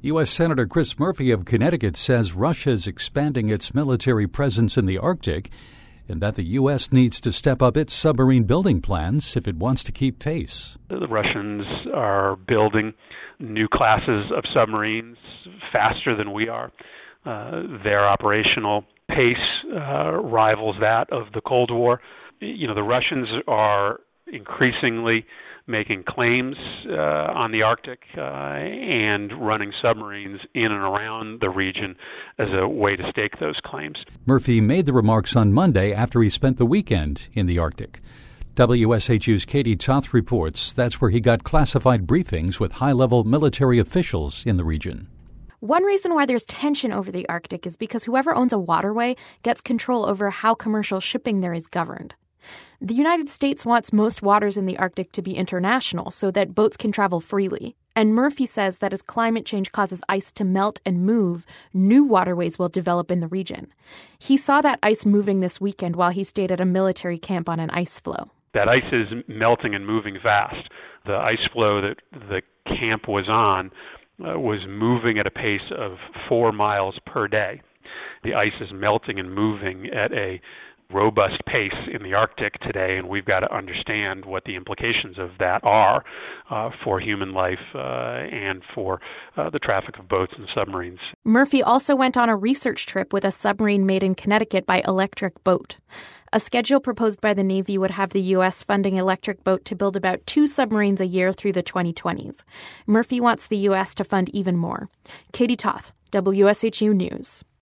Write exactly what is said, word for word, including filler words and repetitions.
U S. Senator Chris Murphy of Connecticut says Russia is expanding its military presence in the Arctic and that the U S needs to step up its submarine building plans if it wants to keep pace. The Russians are building new classes of submarines faster than we are. Uh, their operational pace uh, rivals that of the Cold War. You know, the Russians are increasingly making claims uh, on the Arctic uh, and running submarines in and around the region as a way to stake those claims. Murphy made the remarks on Monday after he spent the weekend in the Arctic. W S H U's Katie Toth reports that's where he got classified briefings with high-level military officials in the region. One reason why there's tension over the Arctic is because whoever owns a waterway gets control over how commercial shipping there is governed. The United States wants most waters in the Arctic to be international so that boats can travel freely. And Murphy says that as climate change causes ice to melt and move, new waterways will develop in the region. He saw that ice moving this weekend while he stayed at a military camp on an ice floe. That ice is melting and moving fast. The ice floe that the camp was on uh, was moving at a pace of four miles per day. The ice is melting and moving at a robust pace in the Arctic today, and we've got to understand what the implications of that are uh, for human life uh, and for uh, the traffic of boats and submarines. Murphy also went on a research trip with a submarine made in Connecticut by Electric Boat. A schedule proposed by the Navy would have the U S funding Electric Boat to build about two submarines a year through the twenty twenties. Murphy wants the U S to fund even more. Katie Toth, W S H U News.